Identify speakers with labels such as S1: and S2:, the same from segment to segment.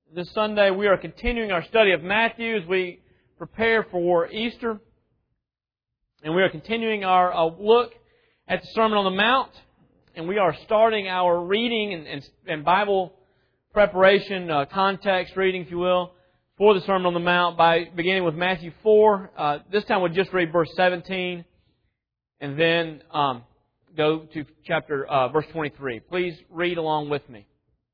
S1: This Sunday we are continuing our study of Matthew as we prepare for Easter. And we are continuing our look at the Sermon on the Mount. And we are starting our reading and Bible preparation, context reading, if you will, for the Sermon on the Mount by beginning with Matthew 4. This time we'll just read verse 17 and then go to verse 23. Please read along with me.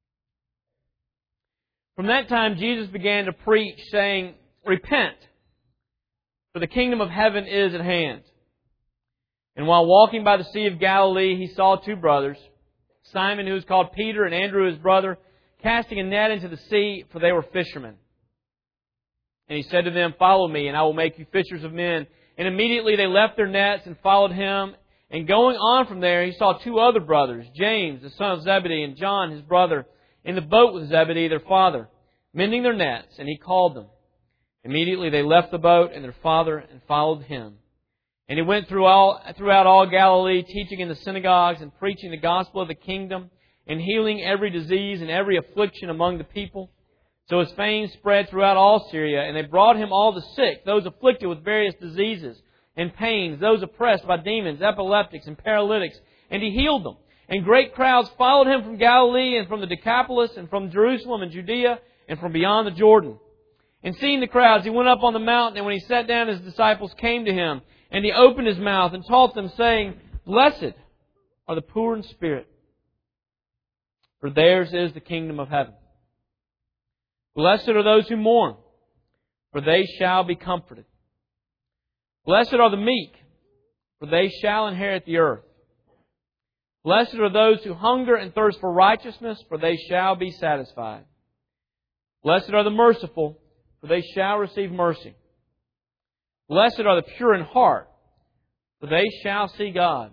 S1: From that time Jesus began to preach, saying, "Repent, for the kingdom of heaven is at hand." And while walking by the Sea of Galilee, He saw two brothers, Simon, who was called Peter, and Andrew, his brother, casting a net into the sea, for they were fishermen. And He said to them, "Follow me, and I will make you fishers of men." And immediately they left their nets and followed Him. And going on from there, He saw two other brothers, James, the son of Zebedee, and John, his brother, in the boat with Zebedee, their father, mending their nets, and He called them. Immediately they left the boat and their father and followed Him. And He went throughout all Galilee, teaching in the synagogues and preaching the gospel of the kingdom and healing every disease and every affliction among the people. So His fame spread throughout all Syria, and they brought Him all the sick, those afflicted with various diseases and pains, those oppressed by demons, epileptics and paralytics, and He healed them. And great crowds followed Him from Galilee and from the Decapolis and from Jerusalem and Judea and from beyond the Jordan. And seeing the crowds, He went up on the mountain, and when He sat down, His disciples came to Him. And He opened His mouth and taught them, saying, "Blessed are the poor in spirit, for theirs is the kingdom of heaven. Blessed are those who mourn, for they shall be comforted. Blessed are the meek, for they shall inherit the earth. Blessed are those who hunger and thirst for righteousness, for they shall be satisfied. Blessed are the merciful, for they shall receive mercy. Blessed are the pure in heart, for they shall see God.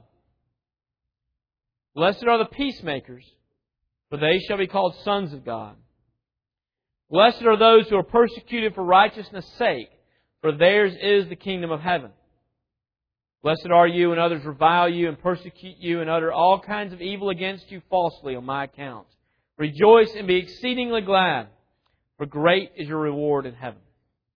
S1: Blessed are the peacemakers, for they shall be called sons of God. Blessed are those who are persecuted for righteousness' sake, for theirs is the kingdom of heaven. Blessed are you when others revile you and persecute you and utter all kinds of evil against you falsely on my account. Rejoice and be exceedingly glad, for great is your reward in heaven."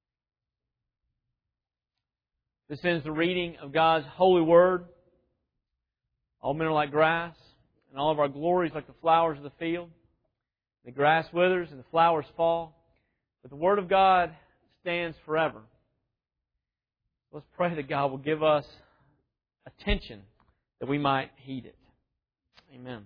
S1: This ends the reading of God's holy word. All men are like grass, and all of our glories like the flowers of the field. The grass withers and the flowers fall, but the word of God stands forever. Let's pray that God will give us attention that we might heed it. Amen.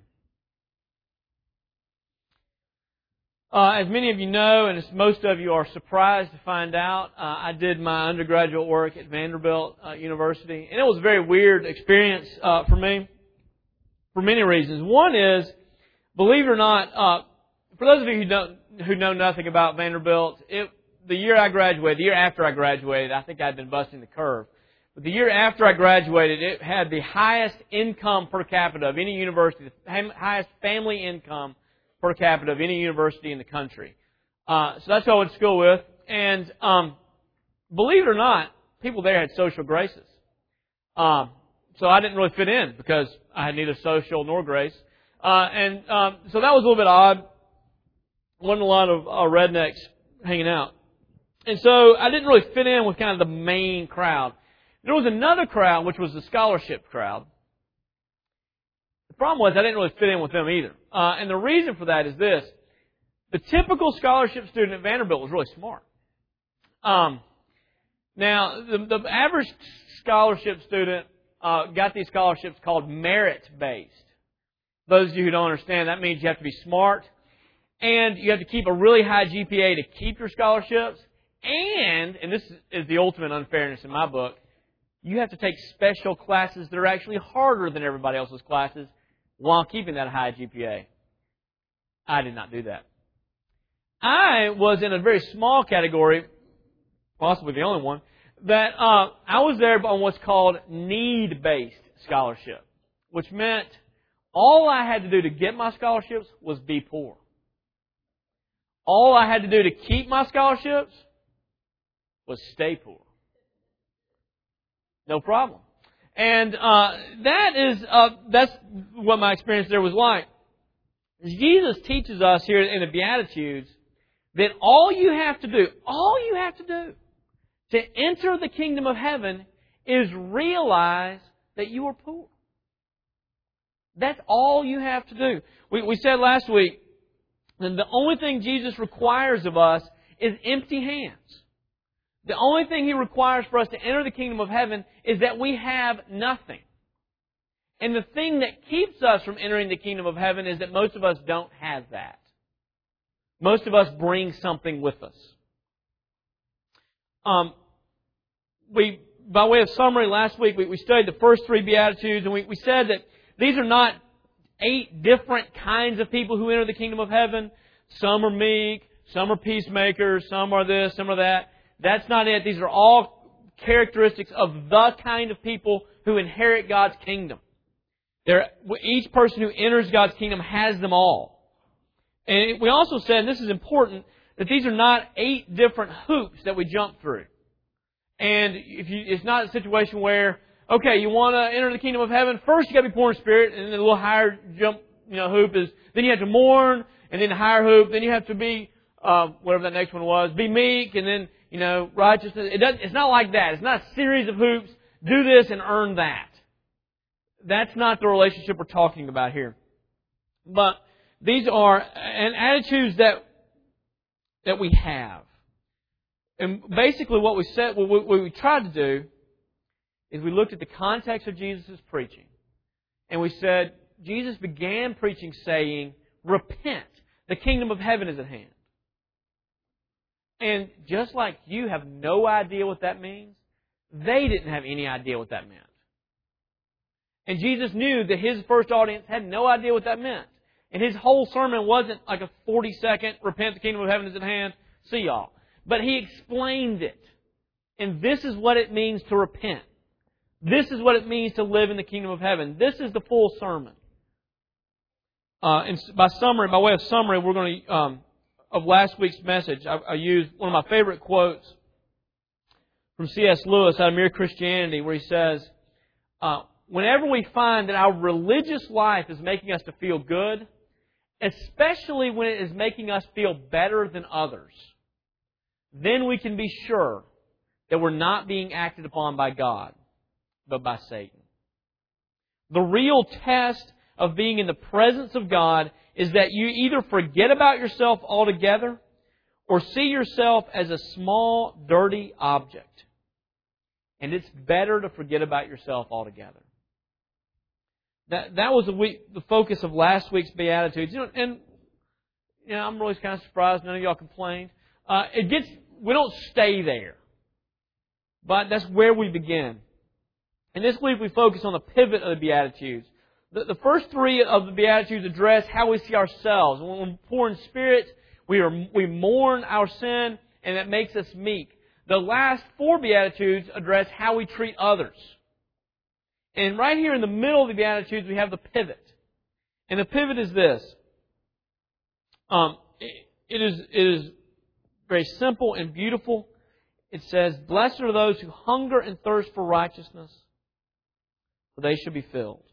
S1: As many of you know, and as most of you are surprised to find out, I did my undergraduate work at Vanderbilt University. And it was a very weird experience for me for many reasons. One is, believe it or not, for those of you who know nothing about Vanderbilt, the year after I graduated, I think I'd been busting the curve. But the year after I graduated, it had the highest income per capita of any university, the highest family income per capita of any university in the country. So that's who I went to school with. And believe it or not, people there had social graces. So I didn't really fit in because I had neither social nor grace. So that was a little bit odd. Wasn't a lot of rednecks hanging out. And so I didn't really fit in with kind of the main crowd. There was another crowd, which was the scholarship crowd. The problem was I didn't really fit in with them either. And the reason for that is this. The typical scholarship student at Vanderbilt was really smart. Now, the average scholarship student got these scholarships called merit-based. Those of you who don't understand, that means you have to be smart, and you have to keep a really high GPA to keep your scholarships, and this is the ultimate unfairness in my book, you have to take special classes that are actually harder than everybody else's classes while keeping that high GPA. I did not do that. I was in a very small category, possibly the only one, that I was there on what's called need-based scholarship, which meant all I had to do to get my scholarships was be poor. All I had to do to keep my scholarships was stay poor. No problem. And that's what my experience there was like. Jesus teaches us here in the Beatitudes then all you have to do to enter the kingdom of heaven is realize that you are poor. That's all you have to do. We said last week that the only thing Jesus requires of us is empty hands. The only thing He requires for us to enter the kingdom of heaven is that we have nothing. And the thing that keeps us from entering the kingdom of heaven is that most of us don't have that. Most of us bring something with us. By way of summary, last week we studied the first 3 Beatitudes, and we said that these are not 8 different kinds of people who enter the kingdom of heaven. Some are meek, some are peacemakers, some are this, some are that. That's not it. These are all characteristics of the kind of people who inherit God's kingdom. Each person who enters God's kingdom has them all. And we also said, and this is important, that these are not 8 different hoops that we jump through. And it's not a situation where, okay, you want to enter the kingdom of heaven, first you got to be poor in spirit, and then the little higher jump, hoop is, then you have to mourn, and then the higher hoop, then you have to be, whatever that next one was, be meek, and then, righteousness. It's not like that. It's not a series of hoops. Do this and earn that. That's not the relationship we're talking about here. But these are attitudes that we have. And basically what we tried to do is we looked at the context of Jesus' preaching. And we said, Jesus began preaching saying, repent. The kingdom of heaven is at hand. And just like you have no idea what that means, they didn't have any idea what that meant. And Jesus knew that His first audience had no idea what that meant. And His whole sermon wasn't like a 40-second, repent, the kingdom of heaven is at hand, see y'all. But He explained it. And this is what it means to repent. This is what it means to live in the kingdom of heaven. This is the full sermon. And by way of summary, we're going to, of last week's message, I used one of my favorite quotes from C.S. Lewis out of Mere Christianity, where he says, whenever we find that our religious life is making us to feel good, especially when it is making us feel better than others, then we can be sure that we're not being acted upon by God, but by Satan. The real test of being in the presence of God is that you either forget about yourself altogether or see yourself as a small, dirty object. And it's better to forget about yourself altogether. That was the focus of last week's Beatitudes. I'm really kind of surprised none of y'all complained. We don't stay there. But that's where we begin. And this week we focus on the pivot of the Beatitudes. The first 3 of the Beatitudes address how we see ourselves. When we're poor in spirit, we mourn our sin, and that makes us meek. The last 4 Beatitudes address how we treat others. And right here in the middle of the Beatitudes, we have the pivot. And the pivot is this. It is very simple and beautiful. It says, blessed are those who hunger and thirst for righteousness, for they shall be filled.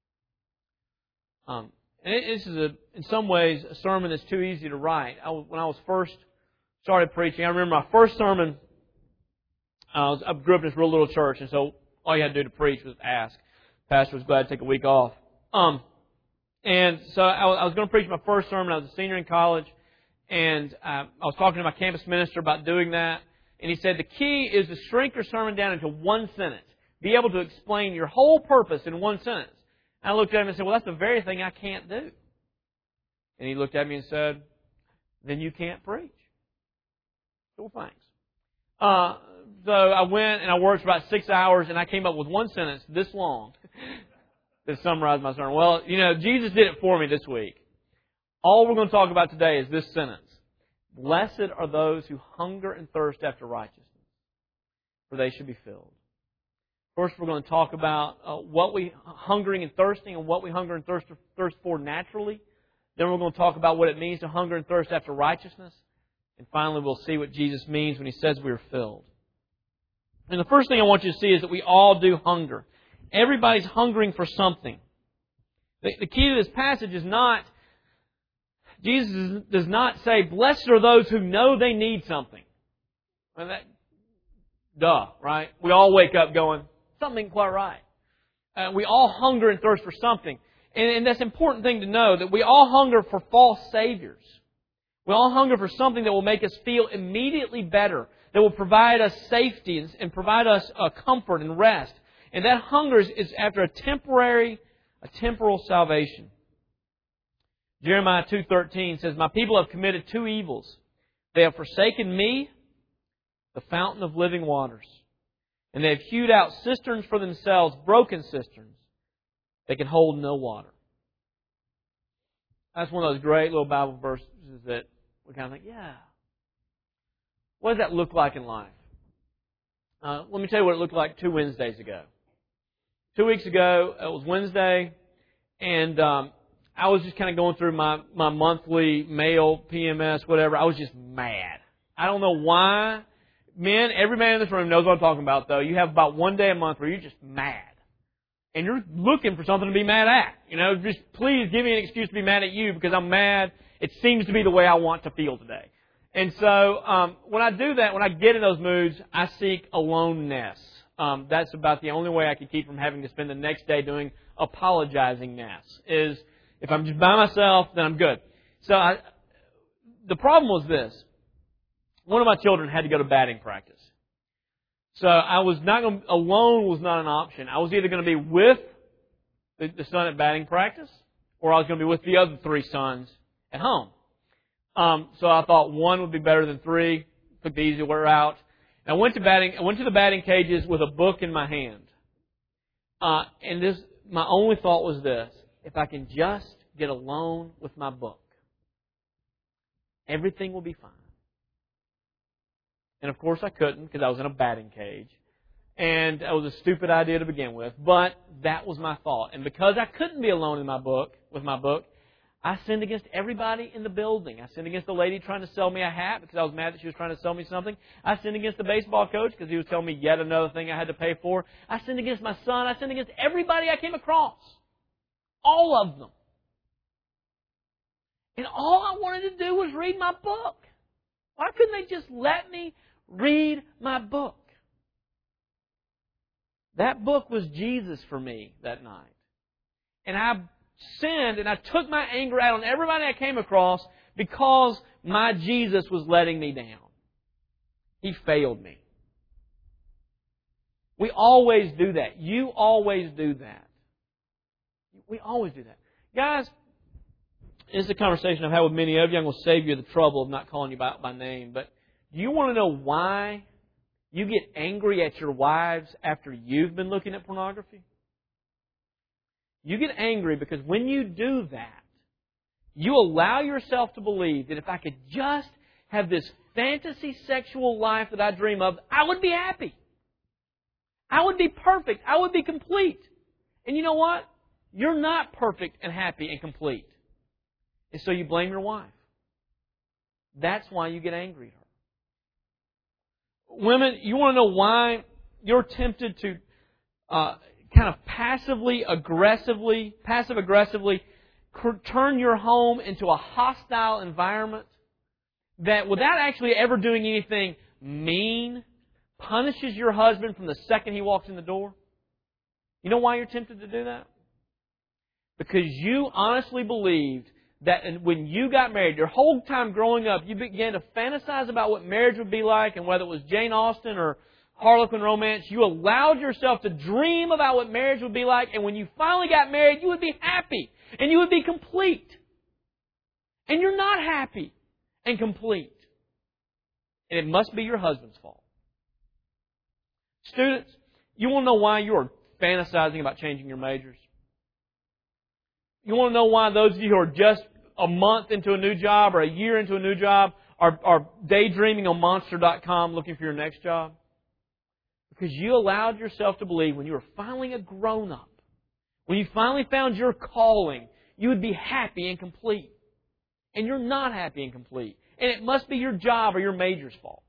S1: And this is, in some ways, a sermon that's too easy to write. When I was first started preaching, I remember my first sermon, I grew up in this real little church, and so all you had to do to preach was ask. The pastor was glad to take a week off. And so I was going to preach my first sermon. I was a senior in college, and I was talking to my campus minister about doing that. And he said, the key is to shrink your sermon down into one sentence. Be able to explain your whole purpose in one sentence. And I looked at him and said, well, that's the very thing I can't do. And he looked at me and said, then you can't preach. So, well, thanks. So I went and I worked for about 6 hours, and I came up with one sentence this long that summarized my sermon. Well, Jesus did it for me this week. All we're going to talk about today is this sentence. Blessed are those who hunger and thirst after righteousness, for they should be filled. First, we're going to talk about what we hungering and thirsting and what we hunger and thirst for naturally. Then we're going to talk about what it means to hunger and thirst after righteousness. And finally, we'll see what Jesus means when He says we are filled. And the first thing I want you to see is that we all do hunger. Everybody's hungering for something. The key to this passage is not Jesus does not say, blessed are those who know they need something. And right? We all wake up going, something ain't quite right. We all hunger and thirst for something. And that's an important thing to know, that we all hunger for false saviors. We all hunger for something that will make us feel immediately better, that will provide us safety and provide us comfort and rest. And that hunger is after a temporal salvation. Jeremiah 2:13 says, my people have committed two evils. They have forsaken me, the fountain of living waters. And they have hewed out cisterns for themselves, broken cisterns. They can hold no water. That's one of those great little Bible verses that we kind of think, yeah. What does that look like in life? Let me tell you what it looked like 2 Wednesdays ago. 2 weeks ago, it was Wednesday, and I was just kind of going through my monthly mail, PMS, whatever. I was just mad. I don't know why. Men, every man in this room knows what I'm talking about, though. You have about one day a month where you're just mad. And you're looking for something to be mad at. You know, just please give me an excuse to be mad at you because I'm mad. It seems to be the way I want to feel today. And so when I do that, when I get in those moods, I seek aloneness. That's about the only way I can keep from having to spend the next day doing apologizing-ness. Is if I'm just by myself, then I'm good. So the problem was this. One of my children had to go to batting practice. So I was not going to, alone was not an option. I was either going to be with the son at batting practice, or I was going to be with the other 3 sons at home. So I thought one would be better than 3. Took the easy way out. And I went to the batting cages with a book in my hand. And my only thought was this: if I can just get alone with my book, everything will be fine. And of course I couldn't because I was in a batting cage. And that was a stupid idea to begin with. But that was my thought. And because I couldn't be alone with my book, I sinned against everybody in the building. I sinned against the lady trying to sell me a hat because I was mad that she was trying to sell me something. I sinned against the baseball coach because he was telling me yet another thing I had to pay for. I sinned against my son. I sinned against everybody I came across. All of them. And all I wanted to do was read my book. Why couldn't they just let me read my book? That book was Jesus for me that night. And I sinned and I took my anger out on everybody I came across because my Jesus was letting me down. He failed me. We always do that. You always do that. We always do that. Guys, this is a conversation I've had with many of you. I'm going to save you the trouble of not calling you by name. But do you want to know why you get angry at your wives after you've been looking at pornography? You get angry because when you do that, you allow yourself to believe that if I could just have this fantasy sexual life that I dream of, I would be happy. I would be perfect. I would be complete. And you know what? You're not perfect and happy and complete. And so you blame your wife. That's why you get angry at her. Women, you want to know why you're tempted to kind of passive-aggressively turn your home into a hostile environment that, without actually ever doing anything mean, punishes your husband from the second he walks in the door? You know why you're tempted to do that? Because you honestly believed that when you got married, your whole time growing up, you began to fantasize about what marriage would be like, and whether it was Jane Austen or Harlequin romance, you allowed yourself to dream about what marriage would be like, and when you finally got married, you would be happy, and you would be complete. And you're not happy and complete. And it must be your husband's fault. Students, you want to know why you are fantasizing about changing your majors? You want to know why those of you who are just a month into a new job or a year into a new job are daydreaming on Monster.com looking for your next job? Because you allowed yourself to believe when you were finally a grown-up, when you finally found your calling, you would be happy and complete. And you're not happy and complete. And it must be your job or your major's fault.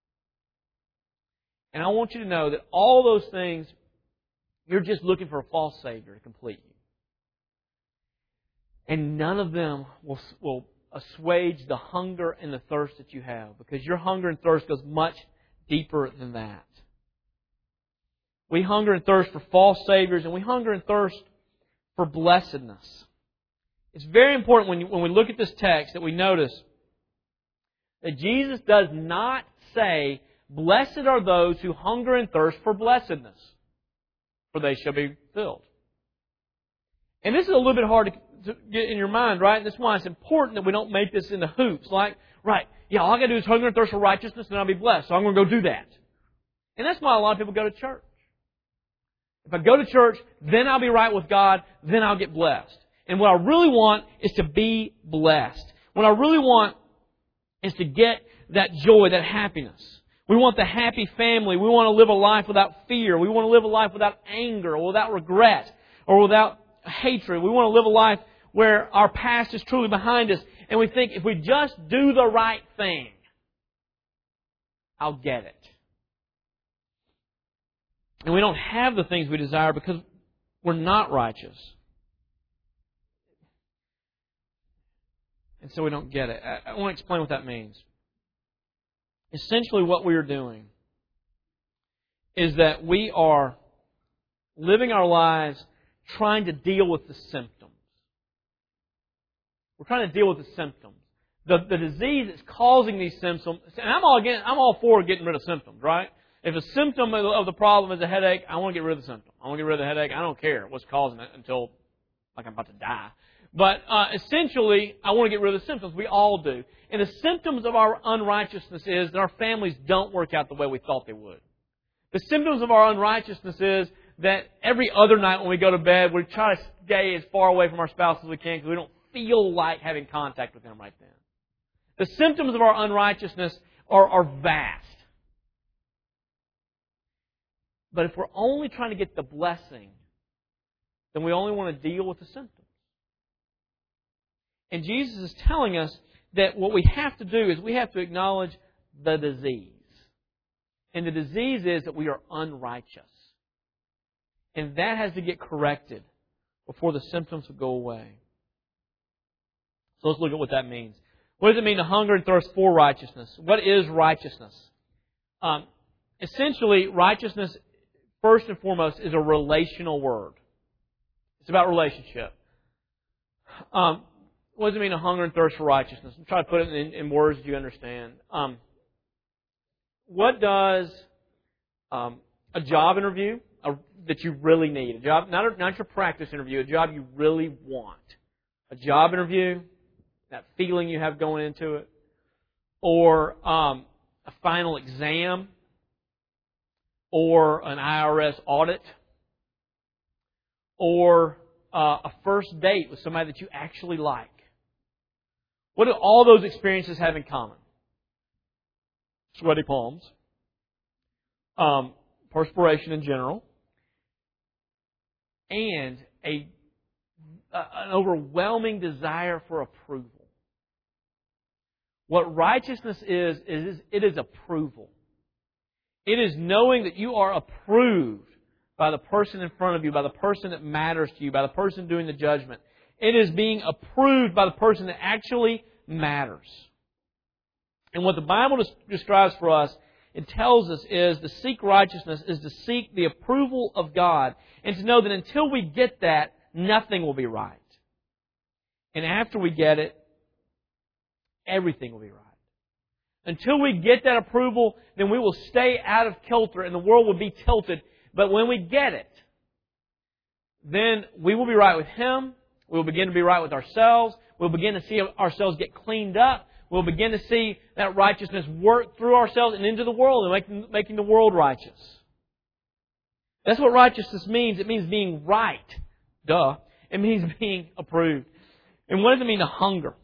S1: And I want you to know that all those things, you're just looking for a false Savior to complete you. And none of them will assuage the hunger and the thirst that you have, because your hunger and thirst goes much deeper than that. We hunger and thirst for false saviors, and we hunger and thirst for blessedness. It's very important when we look at this text that we notice that Jesus does not say, "Blessed are those who hunger and thirst for blessedness, for they shall be filled." And this is a little bit hard to get in your mind, right? And that's why it's important that we don't make this into hoops. Like, right, yeah, all I got to do is hunger and thirst for righteousness and I'll be blessed. So I'm going to go do that. And that's why a lot of people go to church. If I go to church, then I'll be right with God, then I'll get blessed. And what I really want is to be blessed. What I really want is to get that joy, that happiness. We want the happy family. We want to live a life without fear. We want to live a life without anger or without regret or without hatred. We want to live a life where our past is truly behind us. And we think if we just do the right thing, I'll get it. And we don't have the things we desire because we're not righteous. And so we don't get it. I want to explain what that means. Essentially what we are doing is that we are living our lives trying to deal with the symptoms. We're trying to deal with the symptoms. The disease that's causing these symptoms, and I'm all for getting rid of symptoms, right? If a symptom of the problem is a headache, I want to get rid of the symptom. I want to get rid of the headache. I don't care what's causing it until like I'm about to die. But essentially, I want to get rid of the symptoms. We all do. And the symptoms of our unrighteousness is that our families don't work out the way we thought they would. The symptoms of our unrighteousness is that every other night when we go to bed, we try to stay as far away from our spouse as we can because we don't feel like having contact with them right then. The symptoms of our unrighteousness are vast. But if we're only trying to get the blessing, then we only want to deal with the symptoms. And Jesus is telling us that what we have to do is we have to acknowledge the disease. And the disease is that we are unrighteous. And that has to get corrected before the symptoms will go away. So let's look at what that means. What does it mean to hunger and thirst for righteousness? What is righteousness? Essentially, righteousness, first and foremost, is a relational word. It's about relationship. What does it mean to hunger and thirst for righteousness? I'm trying to put it in words that you understand. What does a job interview that you really need, a job, not your practice interview, a job you really want, a job interview, that feeling you have going into it, or a final exam, or an IRS audit, or a first date with somebody that you actually like. What do all those experiences have in common? Sweaty palms, perspiration in general, and an overwhelming desire for approval. What righteousness is it is approval. It is knowing that you are approved by the person in front of you, by the person that matters to you, by the person doing the judgment. It is being approved by the person that actually matters. And what the Bible describes for us, it tells us is to seek righteousness is to seek the approval of God and to know that until we get that, nothing will be right. And after we get it, everything will be right. Until we get that approval, then we will stay out of kilter and the world will be tilted. But when we get it, then we will be right with Him. We will begin to be right with ourselves. We'll begin to see ourselves get cleaned up. We'll begin to see that righteousness work through ourselves and into the world and making the world righteous. That's what righteousness means. It means being right. Duh. It means being approved. And what does it mean to hunger?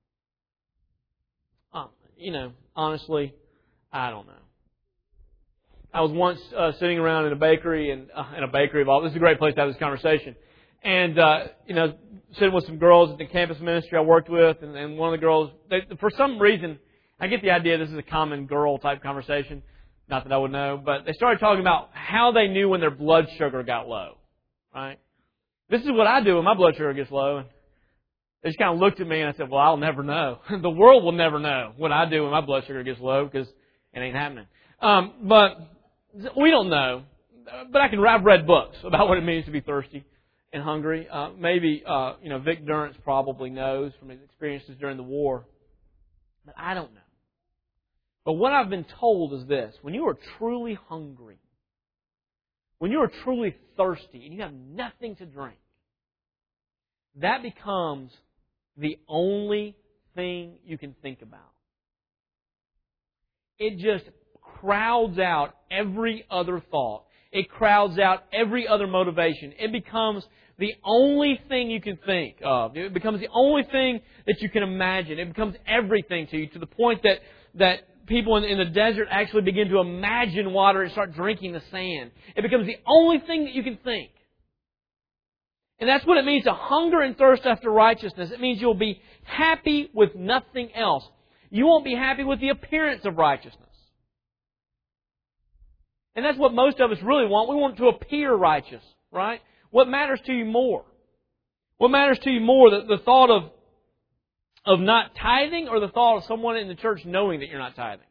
S1: Honestly, I don't know. I was once sitting around in a bakery, and in a bakery of all. This is a great place to have this conversation. And, sitting with some girls at the campus ministry I worked with, and one of the girls, for some reason, I get the idea this is a common girl type conversation. Not that I would know, but they started talking about how they knew when their blood sugar got low. Right? This is what I do when my blood sugar gets low. They just kind of looked at me and I said, well, I'll never know. The world will never know what I do when my blood sugar gets low because it ain't happening. But we don't know. But I've read books about what it means to be thirsty and hungry. Maybe Vic Durrance probably knows from his experiences during the war. But I don't know. But what I've been told is this. When you are truly hungry, when you are truly thirsty and you have nothing to drink, that becomes the only thing you can think about. It just crowds out every other thought. It crowds out every other motivation. It becomes the only thing you can think of. It becomes the only thing that you can imagine. It becomes everything to you, to the point that people in the desert actually begin to imagine water and start drinking the sand. It becomes the only thing that you can think. And that's what it means to hunger and thirst after righteousness. It means you'll be happy with nothing else. You won't be happy with the appearance of righteousness. And that's what most of us really want. We want to appear righteous, right? What matters to you more? What matters to you more, the thought of not tithing or the thought of someone in the church knowing that you're not tithing?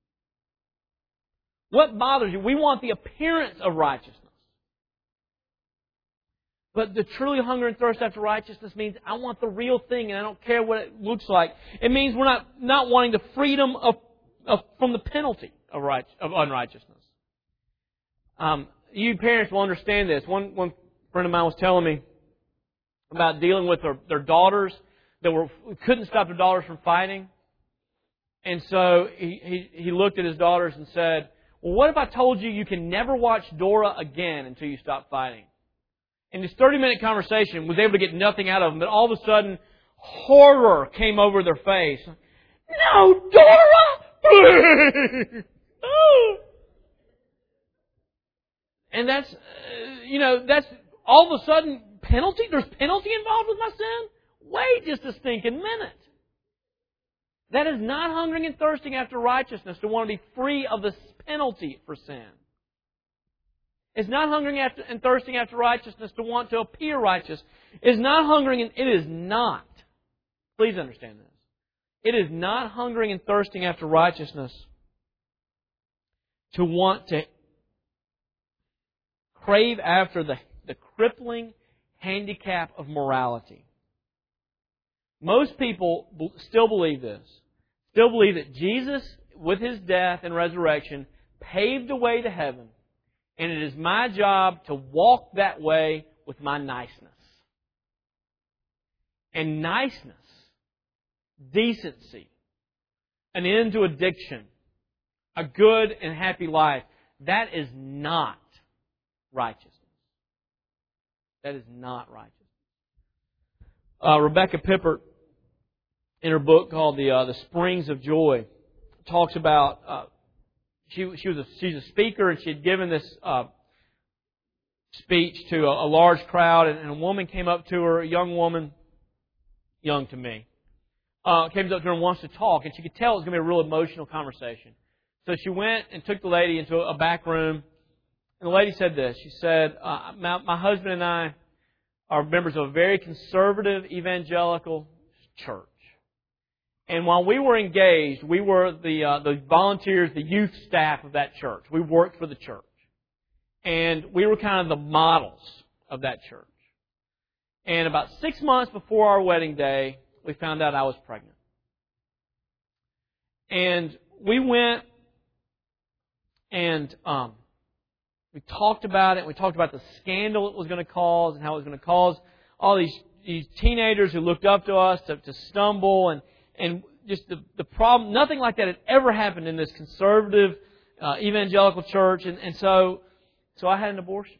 S1: What bothers you? We want the appearance of righteousness. But the truly hunger and thirst after righteousness means I want the real thing and I don't care what it looks like. It means we're not wanting the freedom from the penalty of unrighteousness. You parents will understand this. One friend of mine was telling me about dealing with their daughters that couldn't stop their daughters from fighting. And so he looked at his daughters and said, well, what if I told you you can never watch Dora again until you stop fighting? And this 30-minute conversation was able to get nothing out of them, but all of a sudden, horror came over their face. No, Dora! Please! And that's all of a sudden penalty. There's penalty involved with my sin? Wait just a stinking minute. That is not hungering and thirsting after righteousness to want to be free of the penalty for sin. It's not hungering and thirsting after righteousness to want to appear righteous. It's not hungering and it is not. Please understand this. It is not hungering and thirsting after righteousness to want to crave after the crippling handicap of morality. Most people still believe this. Still believe that Jesus, with His death and resurrection, paved a way to heaven. And it is my job to walk that way with my niceness. And niceness, decency, an end to addiction, a good and happy life, that is not righteousness. That is not righteousness. Rebecca Pippert, in her book called The Springs of Joy, talks about she's a speaker, and she had given this speech to a large crowd, and a woman came up to her, a young woman, young to me, came up to her and wants to talk, and she could tell it was going to be a real emotional conversation. So she went and took the lady into a back room, and the lady said this. She said, my husband and I are members of a very conservative evangelical church. And while we were engaged, we were the volunteers, the youth staff of that church. We worked for the church. And we were kind of the models of that church. And about 6 months before our wedding day, we found out I was pregnant. And we went and we talked about it. We talked about the scandal it was going to cause and how it was going to cause all these teenagers who looked up to us to stumble and just the problem. Nothing like that had ever happened in this conservative evangelical church. And so I had an abortion.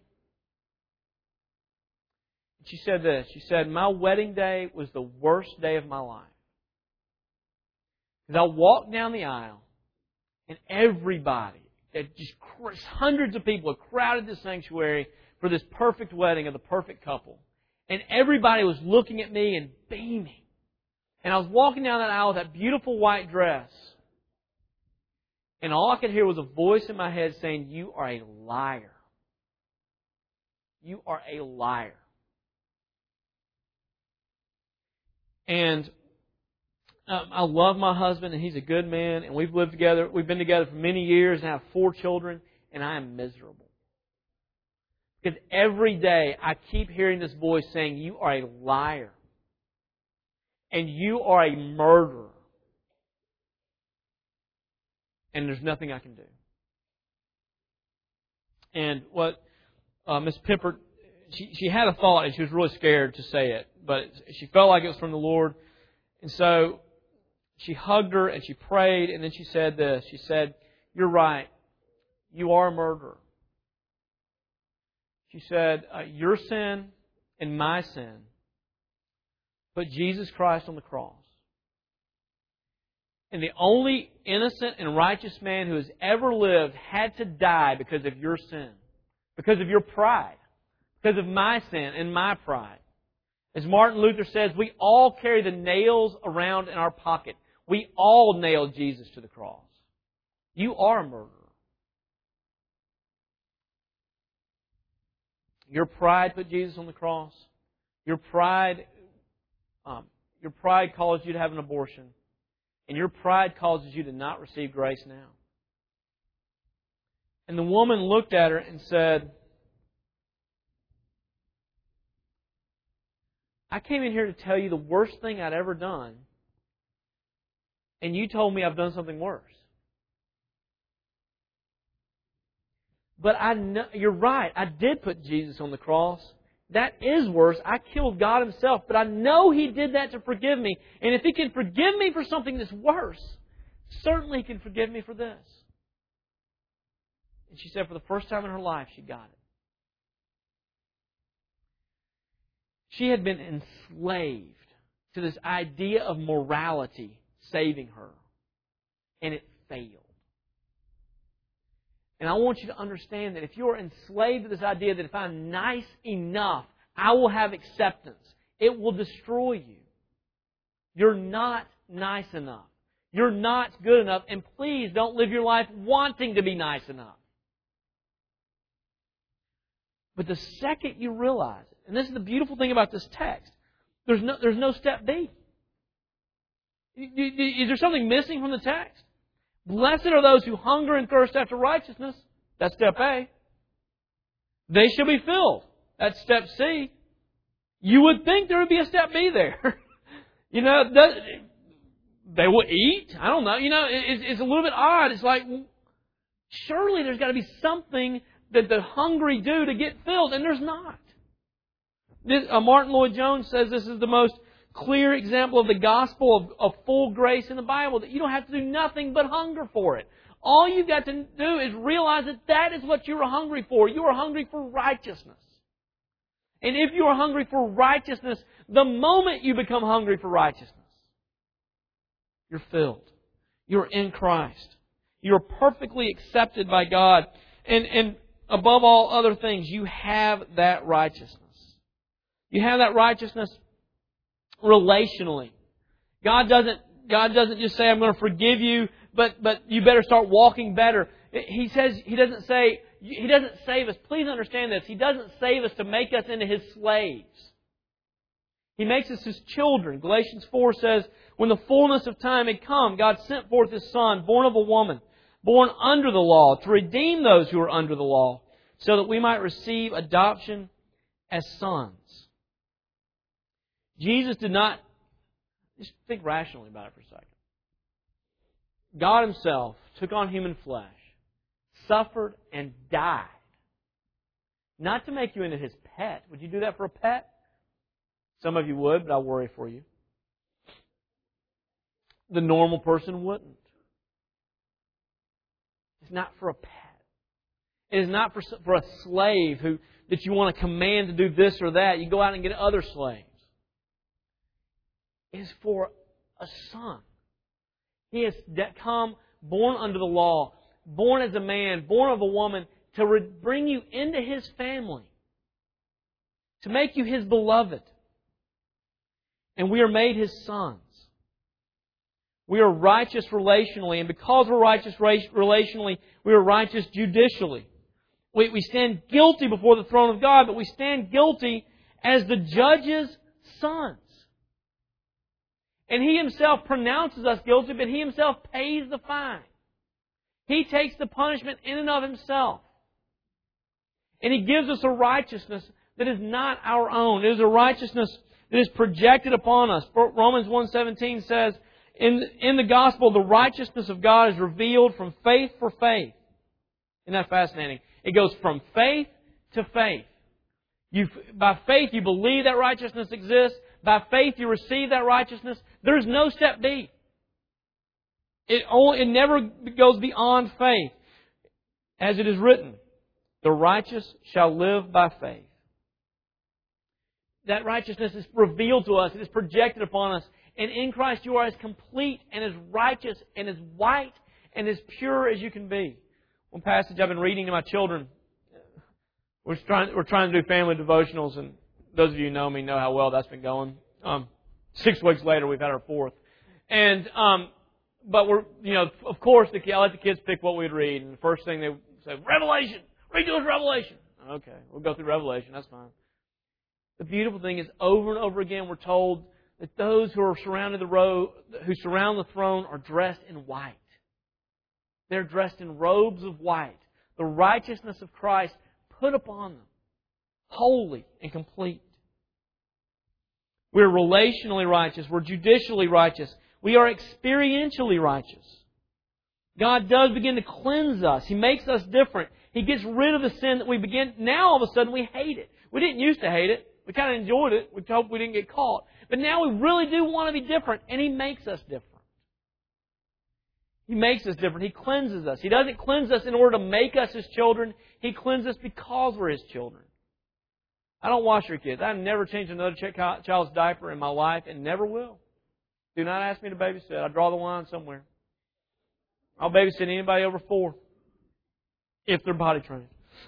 S1: She said this. She said, my wedding day was the worst day of my life. Because I walked down the aisle and everybody, just hundreds of people had crowded the sanctuary for this perfect wedding of the perfect couple. And everybody was looking at me and beaming. And I was walking down that aisle with that beautiful white dress. And all I could hear was a voice in my head saying, you are a liar. You are a liar. And I love my husband, and he's a good man, and we've lived together. We've been together for many years and have 4 children, and I am miserable. Because every day I keep hearing this voice saying, you are a liar. And you are a murderer. And there's nothing I can do. And what Miss Pimpert, she had a thought, and she was really scared to say it, but she felt like it was from the Lord. And so she hugged her and she prayed, and then she said this. She said, you're right. You are a murderer. She said, your sin and my sin put Jesus Christ on the cross. And the only innocent and righteous man who has ever lived had to die because of your sin, because of your pride, because of my sin and my pride. As Martin Luther says, we all carry the nails around in our pocket. We all nailed Jesus to the cross. You are a murderer. Your pride put Jesus on the cross. Your pride caused you to have an abortion. And your pride causes you to not receive grace now. And the woman looked at her and said, I came in here to tell you the worst thing I'd ever done, and you told me I've done something worse. But I know, you're right, I did put Jesus on the cross. That is worse. I killed God Himself, but I know He did that to forgive me. And if He can forgive me for something that's worse, certainly He can forgive me for this. And she said for the first time in her life, she got it. She had been enslaved to this idea of morality saving her. And it failed. And I want you to understand that if you're enslaved to this idea that if I'm nice enough, I will have acceptance, it will destroy you. You're not nice enough. You're not good enough. And please don't live your life wanting to be nice enough. But the second you realize it, and this is the beautiful thing about this text, there's no step B. Is there something missing from the text? Blessed are those who hunger and thirst after righteousness. That's step A. They shall be filled. That's step C. You would think there would be a step B there. They will eat. I don't know. It's a little bit odd. It's like, surely there's got to be something that the hungry do to get filled, and there's not. Martin Lloyd-Jones says this is the most clear example of the gospel of full grace in the Bible, that you don't have to do nothing but hunger for it. All you've got to do is realize that that is what you are hungry for. You are hungry for righteousness. And if you are hungry for righteousness, the moment you become hungry for righteousness, you're filled. You're in Christ. You're perfectly accepted by God. And above all other things, you have that righteousness. You have that righteousness relationally. God doesn't just say, I'm going to forgive you, but you better start walking better. He doesn't save us. Please understand this. He doesn't save us to make us into His slaves. He makes us His children. Galatians 4 says, when the fullness of time had come, God sent forth His Son, born of a woman, born under the law, to redeem those who are under the law, so that we might receive adoption as sons. Jesus did not... Just think rationally about it for a second. God Himself took on human flesh, suffered and died. Not to make you into His pet. Would you do that for a pet? Some of you would, but I worry for you. The normal person wouldn't. It's not for a pet. It is not for a slave that you want to command to do this or that. You go out and get other slaves. It is for a son. He has come born under the law, born as a man, born of a woman, to bring you into His family, to make you His beloved. And we are made His sons. We are righteous relationally, and because we're righteous relationally, we are righteous judicially. We stand guilty before the throne of God, but we stand guilty as the judge's sons. And He Himself pronounces us guilty, but He Himself pays the fine. He takes the punishment in and of Himself. And He gives us a righteousness that is not our own. It is a righteousness that is projected upon us. Romans 1:17 says, in the gospel, the righteousness of God is revealed from faith for faith. Isn't that fascinating? It goes from faith to faith. By faith, you believe that righteousness exists. By faith, you receive that righteousness. There's no step B. It never goes beyond faith. As it is written, the righteous shall live by faith. That righteousness is revealed to us. It is projected upon us. And in Christ you are as complete and as righteous and as white and as pure as you can be. One passage I've been reading to my children. We're trying to do family devotionals, and those of you who know me know how well that's been going. 6 weeks later, we've had our 4th. And, but of course, I let the kids pick what we'd read. And the first thing they say, Revelation! Read to us Revelation! Okay, we'll go through Revelation, that's fine. The beautiful thing is, over and over again, we're told that those who are who surround the throne are dressed in white. They're dressed in robes of white. The righteousness of Christ put upon them. Holy and complete. We're relationally righteous. We're judicially righteous. We are experientially righteous. God does begin to cleanse us. He makes us different. He gets rid of the sin that we begin. Now all of a sudden we hate it. We didn't used to hate it. We kind of enjoyed it. We hoped we didn't get caught. But now we really do want to be different. And He makes us different. He makes us different. He cleanses us. He doesn't cleanse us in order to make us His children. He cleanses us because we're His children. I don't wash your kids. I've never changed another child's diaper in my life and never will. Do not ask me to babysit. I draw the line somewhere. I'll babysit anybody over 4 if they're potty trained.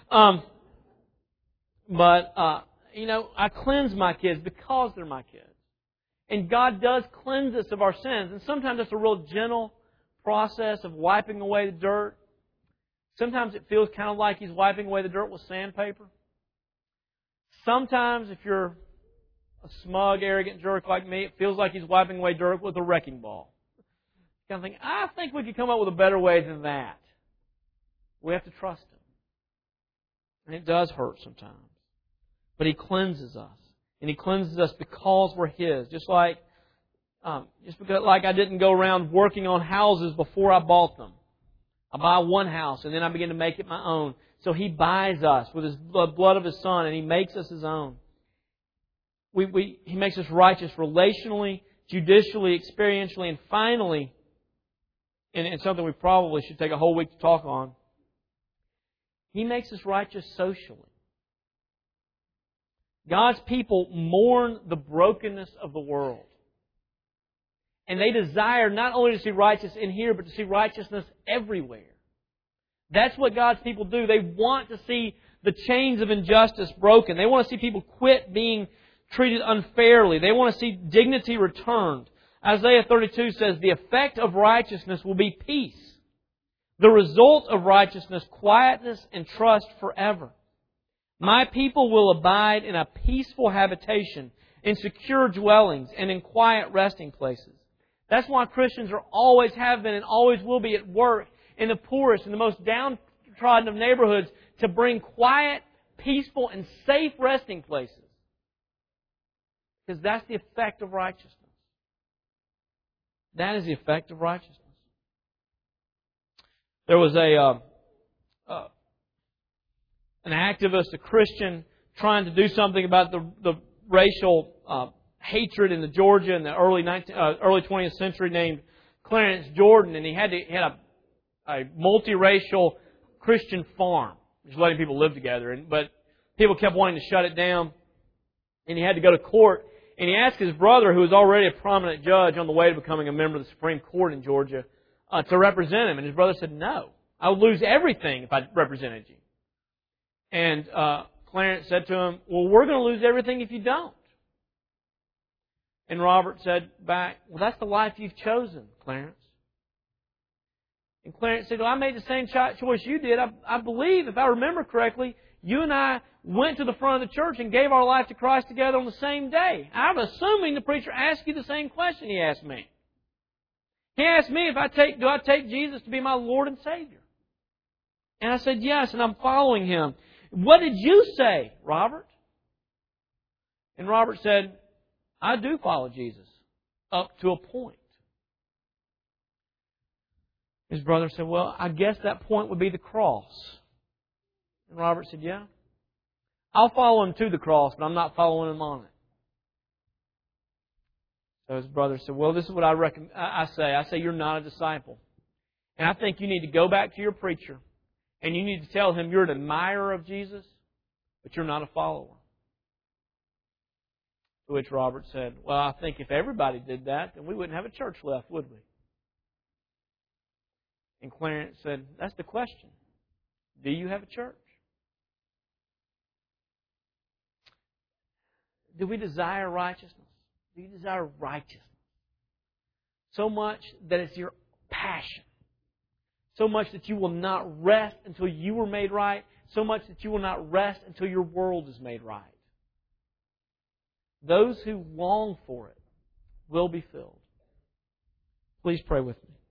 S1: I cleanse my kids because they're my kids. And God does cleanse us of our sins. And sometimes it's a real gentle process of wiping away the dirt. Sometimes it feels kind of like He's wiping away the dirt with sandpaper. Sometimes, if you're a smug, arrogant jerk like me, it feels like He's wiping away dirt with a wrecking ball. You kind of think, I think we could come up with a better way than that. We have to trust Him. And it does hurt sometimes. But He cleanses us. And He cleanses us because we're His. Just like I didn't go around working on houses before I bought them. I buy one house and then I begin to make it my own. So He buys us with His blood of His Son and He makes us His own. He makes us righteous relationally, judicially, experientially, and finally, and something we probably should take a whole week to talk on, He makes us righteous socially. God's people mourn the brokenness of the world. And they desire not only to see righteousness in here, but to see righteousness everywhere. That's what God's people do. They want to see the chains of injustice broken. They want to see people quit being treated unfairly. They want to see dignity returned. Isaiah 32 says, the effect of righteousness will be peace. The result of righteousness, quietness and trust forever. My people will abide in a peaceful habitation, in secure dwellings, and in quiet resting places. That's why Christians always have been and always will be at work in the poorest and the most downtrodden of neighborhoods to bring quiet, peaceful, and safe resting places. Because that's the effect of righteousness. That is the effect of righteousness. There was an activist, a Christian, trying to do something about the racial hatred in Georgia in the early 20th century, named Clarence Jordan, and he had a multiracial Christian farm, just letting people live together. But people kept wanting to shut it down, and he had to go to court. And he asked his brother, who was already a prominent judge on the way to becoming a member of the Supreme Court in Georgia, to represent him. And his brother said, "No, I would lose everything if I represented you." And Clarence said to him, "Well, we're going to lose everything if you don't." And Robert said back, "Well, that's the life you've chosen, Clarence." And Clarence said, "Well, I made the same choice you did. I believe, if I remember correctly, you and I went to the front of the church and gave our life to Christ together on the same day. I'm assuming the preacher asked you the same question he asked me. He asked me do I take Jesus to be my Lord and Savior? And I said, yes, and I'm following Him. What did you say, Robert? And Robert said, I do follow Jesus up to a point. His brother said, well, I guess that point would be the cross. And Robert said, yeah. I'll follow Him to the cross, but I'm not following Him on it. So his brother said, well, this is what I say. I say, you're not a disciple. And I think you need to go back to your preacher and you need to tell him you're an admirer of Jesus, but you're not a follower. To which Robert said, well, I think if everybody did that, then we wouldn't have a church left, would we? And Clarence said, that's the question. Do you have a church? Do we desire righteousness? Do you desire righteousness? So much that it's your passion. So much that you will not rest until you are made right. So much that you will not rest until your world is made right. Those who long for it will be filled. Please pray with me.